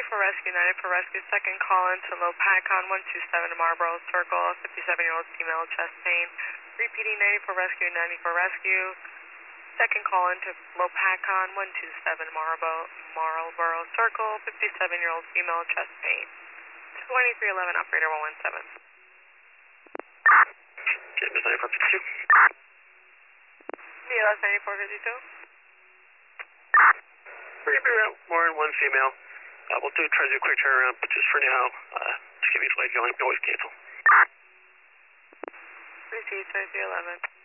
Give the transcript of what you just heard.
for rescue, 90 for rescue. Second call into Lopakon 127 Marlboro Circle, 57-year-old female, chest pain. Repeating 90 for rescue, 90 for rescue. Second call into Lopakon 127 Marlboro Circle, 57-year-old female, chest pain. 2311, operator 117. Okay, Miss 9452. BLS 9452. We're going to be around more than one female. We'll try to do a quick turnaround, but just for now, just give me a flag, you can always cancel. Receive 2311.